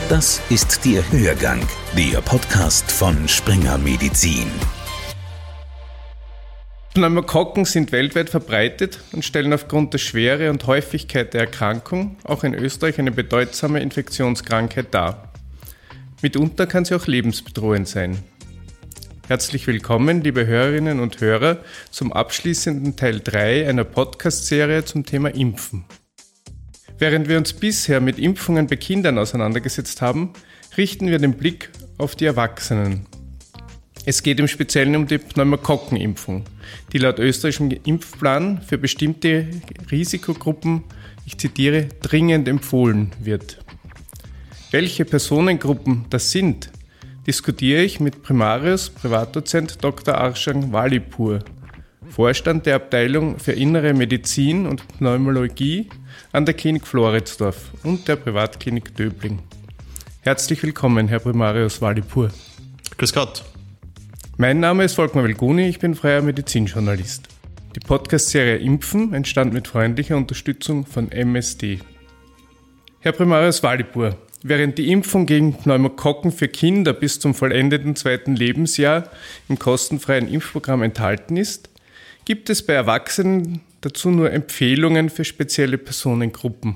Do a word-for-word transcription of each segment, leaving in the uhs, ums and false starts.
Das ist der Hörgang, der Podcast von Springer Medizin. Pneumokokken sind weltweit verbreitet und stellen aufgrund der Schwere und Häufigkeit der Erkrankung auch in Österreich eine bedeutsame Infektionskrankheit dar. Mitunter kann sie auch lebensbedrohend sein. Herzlich willkommen, liebe Hörerinnen und Hörer, zum abschließenden Teil drei einer Podcast-Serie zum Thema Impfen. Während wir uns bisher mit Impfungen bei Kindern auseinandergesetzt haben, richten wir den Blick auf die Erwachsenen. Es geht im Speziellen um die Pneumokokkenimpfung, die laut österreichischem Impfplan für bestimmte Risikogruppen, ich zitiere, dringend empfohlen wird. Welche Personengruppen das sind, diskutiere ich mit Primarius Privatdozent Doktor Arshang Walipur, Vorstand der Abteilung für Innere Medizin und Pneumologie an der Klinik Floridsdorf und der Privatklinik Döbling. Herzlich willkommen, Herr Primarius Walipur. Grüß Gott. Mein Name ist Volkmar Velguni, ich bin freier Medizinjournalist. Die Podcast-Serie Impfen entstand mit freundlicher Unterstützung von M S D. Herr Primarius Walipur, während die Impfung gegen Pneumokokken für Kinder bis zum vollendeten zweiten Lebensjahr im kostenfreien Impfprogramm enthalten ist, gibt es bei Erwachsenen dazu nur Empfehlungen für spezielle Personengruppen.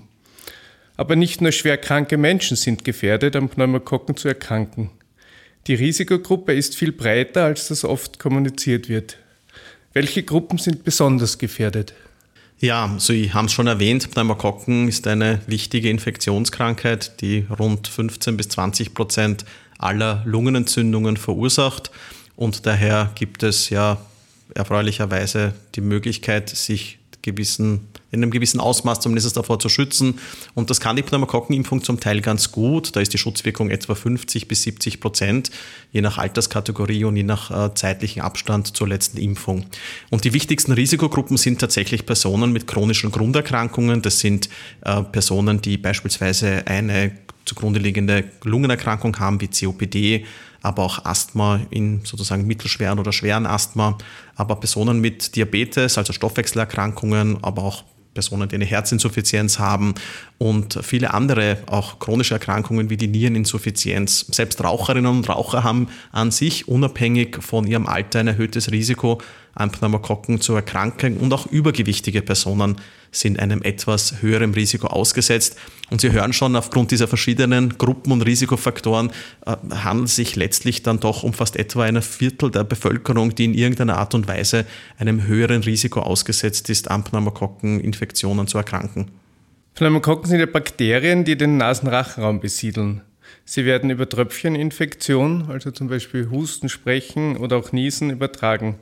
Aber nicht nur schwer kranke Menschen sind gefährdet, an Pneumokokken zu erkranken. Die Risikogruppe ist viel breiter, als das oft kommuniziert wird. Welche Gruppen sind besonders gefährdet? Ja, Sie haben es schon erwähnt, Pneumokokken ist eine wichtige Infektionskrankheit, die rund fünfzehn bis zwanzig Prozent aller Lungenentzündungen verursacht. Und daher gibt es ja erfreulicherweise die Möglichkeit, sich gewissen, in einem gewissen Ausmaß zumindest davor zu schützen. Und das kann die Pneumokokkenimpfung zum Teil ganz gut. Da ist die Schutzwirkung etwa fünfzig bis siebzig Prozent, je nach Alterskategorie und je nach äh, zeitlichen Abstand zur letzten Impfung. Und die wichtigsten Risikogruppen sind tatsächlich Personen mit chronischen Grunderkrankungen. Das sind äh, Personen, die beispielsweise eine zugrunde liegende Lungenerkrankung haben, wie C O P D, aber auch Asthma in sozusagen mittelschweren oder schweren Asthma, aber Personen mit Diabetes, also Stoffwechselerkrankungen, aber auch Personen, die eine Herzinsuffizienz haben und viele andere auch chronische Erkrankungen wie die Niereninsuffizienz. Selbst Raucherinnen und Raucher haben an sich unabhängig von ihrem Alter ein erhöhtes Risiko, an Pneumokokken zu erkranken, und auch übergewichtige Personen sind einem etwas höheren Risiko ausgesetzt. Und Sie hören schon, aufgrund dieser verschiedenen Gruppen und Risikofaktoren äh, handelt es sich letztlich dann doch um fast etwa ein Viertel der Bevölkerung, die in irgendeiner Art und Weise einem höheren Risiko ausgesetzt ist, an Pneumokokkeninfektionen zu erkranken. Pneumokokken sind ja Bakterien, die den Nasenrachenraum besiedeln. Sie werden über Tröpfcheninfektion, also zum Beispiel Husten, Sprechen oder auch Niesen, übertragen.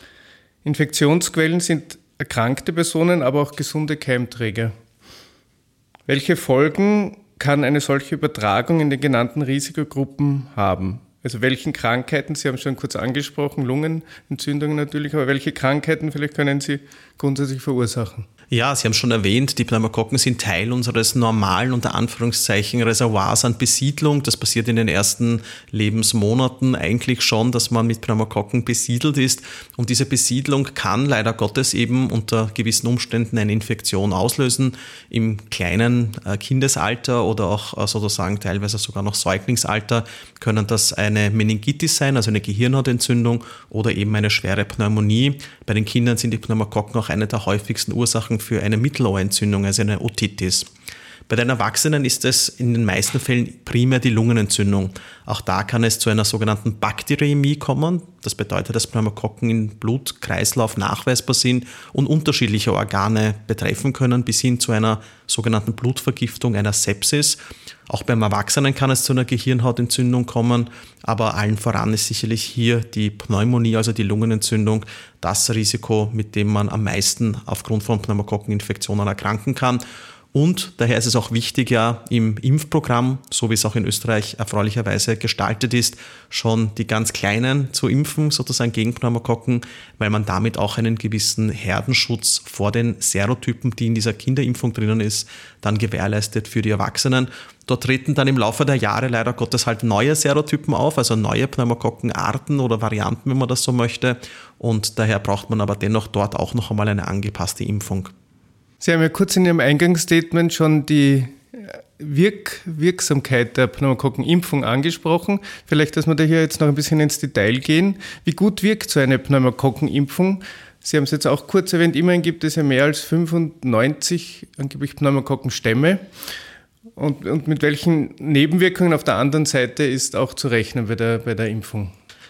Infektionsquellen sind erkrankte Personen, aber auch gesunde Keimträger. Welche Folgen kann eine solche Übertragung in den genannten Risikogruppen haben? Also welchen Krankheiten, Sie haben es schon kurz angesprochen, Lungenentzündungen natürlich, aber welche Krankheiten vielleicht können sie grundsätzlich verursachen? Ja, Sie haben schon erwähnt, die Pneumokokken sind Teil unseres normalen, unter Anführungszeichen, Reservoirs an Besiedlung. Das passiert in den ersten Lebensmonaten eigentlich schon, dass man mit Pneumokokken besiedelt ist. Und diese Besiedlung kann leider Gottes eben unter gewissen Umständen eine Infektion auslösen. Im kleinen Kindesalter oder auch sozusagen teilweise sogar noch Säuglingsalter können das eine Meningitis sein, also eine Gehirnhautentzündung, oder eben eine schwere Pneumonie. Bei den Kindern sind die Pneumokokken auch eine der häufigsten Ursachen für eine Mittelohrentzündung, also eine Otitis. Bei den Erwachsenen ist es in den meisten Fällen primär die Lungenentzündung. Auch da kann es zu einer sogenannten Bakteriämie kommen. Das bedeutet, dass Pneumokokken im Blutkreislauf nachweisbar sind und unterschiedliche Organe betreffen können, bis hin zu einer sogenannten Blutvergiftung, einer Sepsis. Auch beim Erwachsenen kann es zu einer Gehirnhautentzündung kommen, aber allen voran ist sicherlich hier die Pneumonie, also die Lungenentzündung, das Risiko, mit dem man am meisten aufgrund von Pneumokokkeninfektionen erkranken kann. Und daher ist es auch wichtig, ja im Impfprogramm, so wie es auch in Österreich erfreulicherweise gestaltet ist, schon die ganz Kleinen zu impfen, sozusagen gegen Pneumokokken, weil man damit auch einen gewissen Herdenschutz vor den Serotypen, die in dieser Kinderimpfung drinnen ist, dann gewährleistet für die Erwachsenen. Dort treten dann im Laufe der Jahre leider Gottes halt neue Serotypen auf, also neue Pneumokokkenarten oder Varianten, wenn man das so möchte. Und daher braucht man aber dennoch dort auch noch einmal eine angepasste Impfung. Sie haben ja kurz in Ihrem Eingangsstatement schon die Wirk- Wirksamkeit der Pneumokokkenimpfung angesprochen. Vielleicht, dass wir da hier jetzt noch ein bisschen ins Detail gehen. Wie gut wirkt so eine Pneumokokkenimpfung? Sie haben es jetzt auch kurz erwähnt, immerhin gibt es ja mehr als fünfundneunzig angeblich Pneumokokkenstämme. Und, und mit welchen Nebenwirkungen auf der anderen Seite ist auch zu rechnen bei der, bei der Impfung?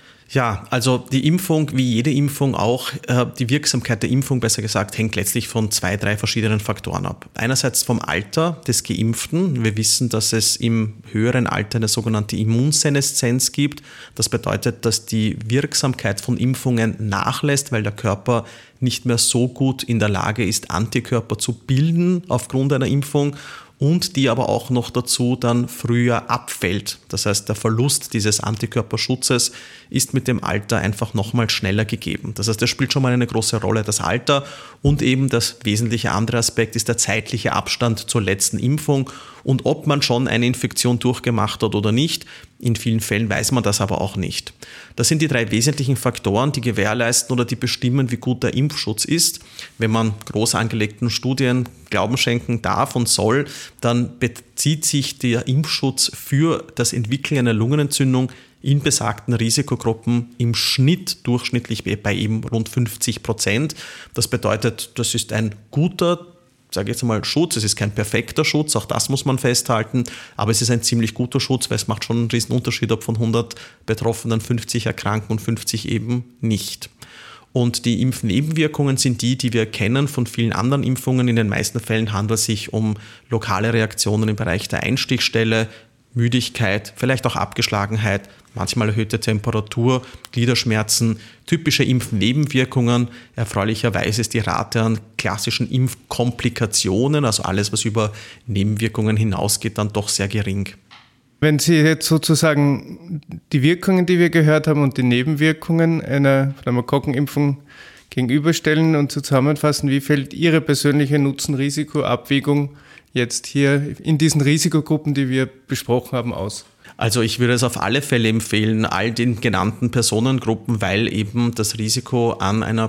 Ja, also die Impfung, wie jede Impfung auch, die Wirksamkeit der Impfung, besser gesagt, hängt letztlich von zwei, drei verschiedenen Faktoren ab. Einerseits vom Alter des Geimpften. Wir wissen, dass es im höheren Alter eine sogenannte Immunseneszenz gibt. Das bedeutet, dass die Wirksamkeit von Impfungen nachlässt, weil der Körper nicht mehr so gut in der Lage ist, Antikörper zu bilden aufgrund einer Impfung. Und die aber auch noch dazu dann früher abfällt. Das heißt, der Verlust dieses Antikörperschutzes ist mit dem Alter einfach nochmal schneller gegeben. Das heißt, das spielt schon mal eine große Rolle, das Alter. Und eben das wesentliche andere Aspekt ist der zeitliche Abstand zur letzten Impfung und ob man schon eine Infektion durchgemacht hat oder nicht. In vielen Fällen weiß man das aber auch nicht. Das sind die drei wesentlichen Faktoren, die gewährleisten oder die bestimmen, wie gut der Impfschutz ist. Wenn man groß angelegten Studien Glauben schenken darf und soll, dann bezieht sich der Impfschutz für das Entwickeln einer Lungenentzündung in besagten Risikogruppen im Schnitt durchschnittlich bei eben rund fünfzig Prozent. Das bedeutet, das ist ein guter, sage ich jetzt mal, Schutz. Es ist kein perfekter Schutz, auch das muss man festhalten, aber es ist ein ziemlich guter Schutz, weil es macht schon einen riesen Unterschied, ob von hundert Betroffenen fünfzig erkranken und fünfzig eben nicht. Und die Impfnebenwirkungen sind die, die wir kennen von vielen anderen Impfungen. In den meisten Fällen handelt es sich um lokale Reaktionen im Bereich der Einstichstelle, Müdigkeit, vielleicht auch Abgeschlagenheit, manchmal erhöhte Temperatur, Gliederschmerzen, typische Impfnebenwirkungen. Erfreulicherweise ist die Rate an klassischen Impfkomplikationen, also alles, was über Nebenwirkungen hinausgeht, dann doch sehr gering. Wenn Sie jetzt sozusagen die Wirkungen, die wir gehört haben und die Nebenwirkungen einer Pneumokokkenimpfung gegenüberstellen und zusammenfassen, wie fällt Ihre persönliche Nutzen-Risiko-Abwägung jetzt hier in diesen Risikogruppen, die wir besprochen haben, aus? Also ich würde es auf alle Fälle empfehlen, all den genannten Personengruppen, weil eben das Risiko an einer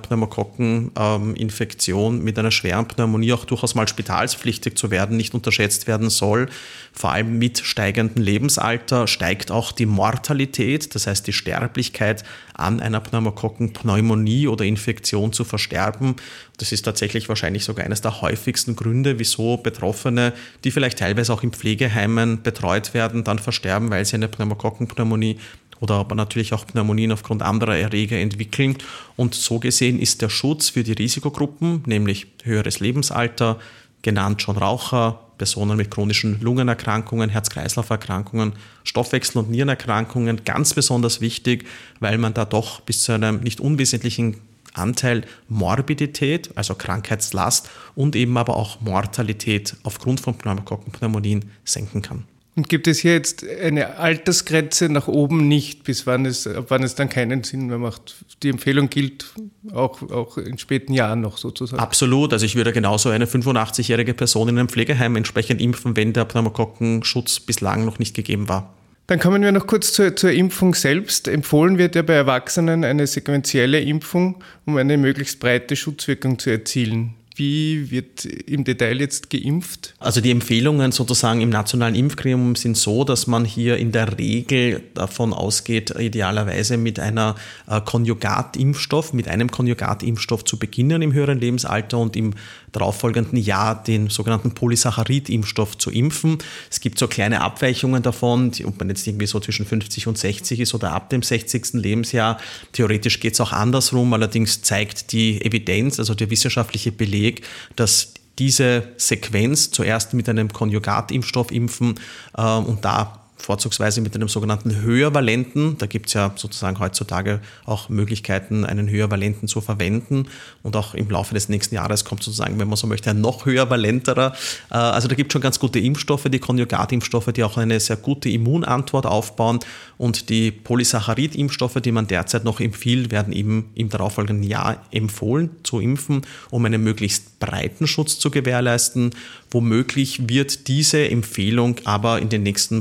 Pneumokokkeninfektion mit einer schweren Pneumonie auch durchaus mal spitalspflichtig zu werden, nicht unterschätzt werden soll. Vor allem mit steigendem Lebensalter steigt auch die Mortalität, das heißt die Sterblichkeit an einer Pneumokokkenpneumonie oder Infektion zu versterben. Das ist tatsächlich wahrscheinlich sogar eines der häufigsten Gründe, wieso Betroffene, die vielleicht teilweise auch in Pflegeheimen betreut werden, dann versterben, weil sie eine Pneumokokkenpneumonie oder aber natürlich auch Pneumonien aufgrund anderer Erreger entwickeln. Und so gesehen ist der Schutz für die Risikogruppen, nämlich höheres Lebensalter, genannt schon Raucher, Personen mit chronischen Lungenerkrankungen, Herz-Kreislauf-Erkrankungen, Stoffwechsel- und Nierenerkrankungen, ganz besonders wichtig, weil man da doch bis zu einem nicht unwesentlichen Anteil Morbidität, also Krankheitslast und eben aber auch Mortalität aufgrund von Pneumokokkenpneumonien senken kann. Und gibt es hier jetzt eine Altersgrenze nach oben nicht, bis wann es, ab wann es dann keinen Sinn mehr macht? Die Empfehlung gilt auch, auch in späten Jahren noch sozusagen. Absolut. Also ich würde genauso eine fünfundachtzig-jährige Person in einem Pflegeheim entsprechend impfen, wenn der Pneumokokkenschutz bislang noch nicht gegeben war. Dann kommen wir noch kurz zur, zur Impfung selbst. Empfohlen wird ja bei Erwachsenen eine sequentielle Impfung, um eine möglichst breite Schutzwirkung zu erzielen. Wie wird im Detail jetzt geimpft? Also die Empfehlungen sozusagen im nationalen Impfgremium sind so, dass man hier in der Regel davon ausgeht, idealerweise mit einer Konjugatimpfstoff, mit einem Konjugatimpfstoff zu beginnen im höheren Lebensalter und im darauffolgenden Jahr den sogenannten Polysaccharid-Impfstoff zu impfen. Es gibt so kleine Abweichungen davon, ob man jetzt irgendwie so zwischen fünfzig und sechzig ist oder ab dem sechzigsten Lebensjahr. Theoretisch geht es auch andersrum, allerdings zeigt die Evidenz, also der wissenschaftliche Beleg, dass diese Sequenz zuerst mit einem Konjugatimpfstoff impfen äh, und da vorzugsweise mit einem sogenannten höhervalenten, da gibt es ja sozusagen heutzutage auch Möglichkeiten, einen höhervalenten zu verwenden und auch im Laufe des nächsten Jahres kommt sozusagen, wenn man so möchte, ein noch höhervalenterer. Also da gibt es schon ganz gute Impfstoffe, die Konjugatimpfstoffe, die auch eine sehr gute Immunantwort aufbauen und die Polysaccharid-Impfstoffe, die man derzeit noch empfiehlt, werden eben im darauffolgenden Jahr empfohlen zu impfen, um einen möglichst breiten Schutz zu gewährleisten. Womöglich wird diese Empfehlung aber in den nächsten paar Jahren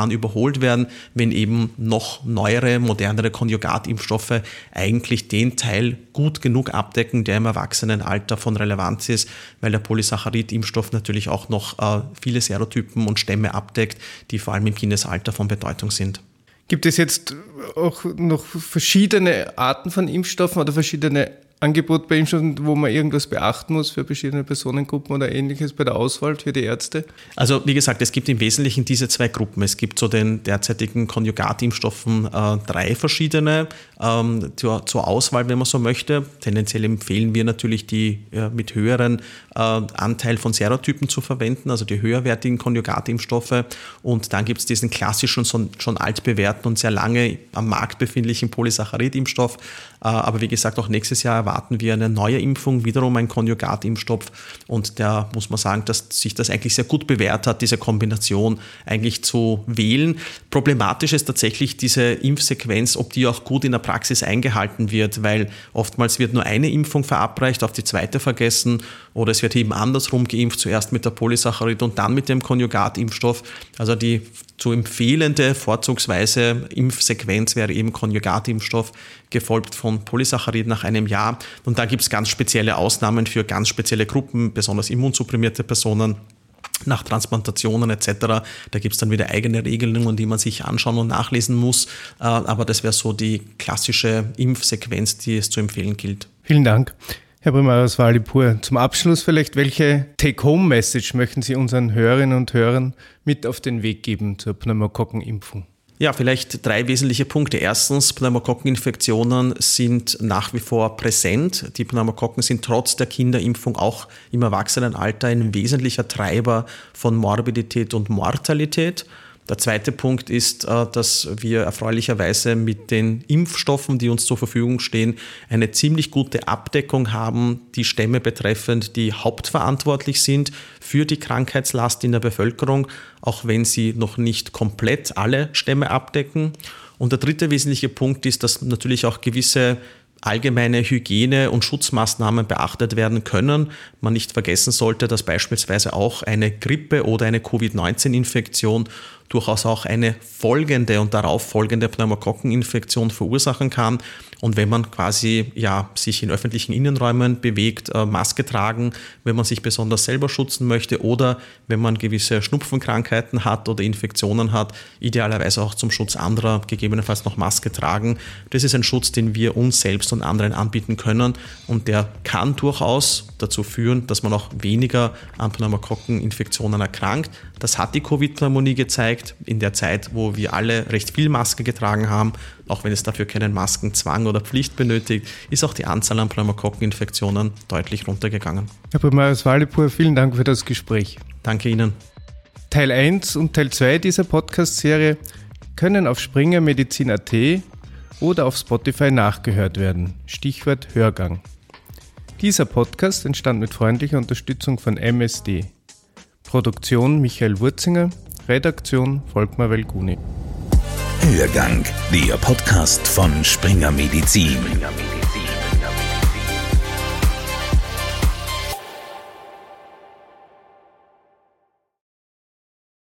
Jahren überholt werden, wenn eben noch neuere, modernere Konjugatimpfstoffe eigentlich den Teil gut genug abdecken, der im Erwachsenenalter von Relevanz ist, weil der Polysaccharid-Impfstoff natürlich auch noch äh, viele Serotypen und Stämme abdeckt, die vor allem im Kindesalter von Bedeutung sind. Gibt es jetzt auch noch verschiedene Arten von Impfstoffen oder verschiedene Angebote bei Impfstoffen, wo man irgendwas beachten muss für verschiedene Personengruppen oder Ähnliches bei der Auswahl für die Ärzte? Also wie gesagt, es gibt im Wesentlichen diese zwei Gruppen. Es gibt zu den derzeitigen Konjugatimpfstoffen äh, drei verschiedene ähm, zur, zur Auswahl, wenn man so möchte. Tendenziell empfehlen wir natürlich, die äh, mit höheren äh, Anteil von Serotypen zu verwenden, also die höherwertigen Konjugatimpfstoffe. Und dann gibt es diesen klassischen, schon, schon altbewährten und sehr lange am Markt befindlichen Polysaccharid-Impfstoff. Äh, aber wie gesagt, auch nächstes Jahr erwarten wir eine neue Impfung, wiederum ein Konjugatimpfstoff, und da muss man sagen, dass sich das eigentlich sehr gut bewährt hat, diese Kombination eigentlich zu wählen. Problematisch ist tatsächlich diese Impfsequenz, ob die auch gut in der Praxis eingehalten wird, weil oftmals wird nur eine Impfung verabreicht, auf die zweite vergessen, oder es wird eben andersrum geimpft, zuerst mit der Polysaccharid und dann mit dem Konjugatimpfstoff. Also die zu empfehlende vorzugsweise Impfsequenz wäre eben Konjugatimpfstoff, gefolgt von Polysaccharid nach einem Jahr. Und da gibt es ganz spezielle Ausnahmen für ganz spezielle Gruppen, besonders immunsupprimierte Personen, nach Transplantationen et cetera. Da gibt es dann wieder eigene Regelungen, die man sich anschauen und nachlesen muss. Aber das wäre so die klassische Impfsequenz, die es zu empfehlen gilt. Vielen Dank. Herr Brümmer aus Walipur, zum Abschluss vielleicht, welche Take-Home-Message möchten Sie unseren Hörerinnen und Hörern mit auf den Weg geben zur Pneumokokkenimpfung? Ja, vielleicht drei wesentliche Punkte. Erstens, Pneumokokkeninfektionen sind nach wie vor präsent. Die Pneumokokken sind trotz der Kinderimpfung auch im Erwachsenenalter ein wesentlicher Treiber von Morbidität und Mortalität. Der zweite Punkt ist, dass wir erfreulicherweise mit den Impfstoffen, die uns zur Verfügung stehen, eine ziemlich gute Abdeckung haben, die Stämme betreffend, die hauptverantwortlich sind für die Krankheitslast in der Bevölkerung, auch wenn sie noch nicht komplett alle Stämme abdecken. Und der dritte wesentliche Punkt ist, dass natürlich auch gewisse allgemeine Hygiene- und Schutzmaßnahmen beachtet werden können. Man nicht vergessen sollte, dass beispielsweise auch eine Grippe oder eine Covid neunzehn Infektion durchaus auch eine folgende und darauf folgende Pneumokokkeninfektion verursachen kann. Und wenn man quasi ja, sich in öffentlichen Innenräumen bewegt, äh, Maske tragen, wenn man sich besonders selber schützen möchte oder wenn man gewisse Schnupfenkrankheiten hat oder Infektionen hat, idealerweise auch zum Schutz anderer gegebenenfalls noch Maske tragen. Das ist ein Schutz, den wir uns selbst und anderen anbieten können, und der kann durchaus dazu führen, dass man auch weniger an Pneumokokkeninfektionen erkrankt. Das hat die Covid-Pneumonie gezeigt, in der Zeit, wo wir alle recht viel Maske getragen haben, auch wenn es dafür keinen Maskenzwang oder Pflicht benötigt, ist auch die Anzahl an Pneumokokkeninfektionen deutlich runtergegangen. Herr Brümmer aus Walipur, vielen Dank für das Gespräch. Danke Ihnen. Teil eins und Teil zwei dieser Podcast-Serie können auf springermedizin punkt at oder auf Spotify nachgehört werden. Stichwort Hörgang. Dieser Podcast entstand mit freundlicher Unterstützung von M S D. Produktion Michael Wurzinger, Redaktion Volkmar Welguni. Hörgang, der Podcast von Springer Medizin.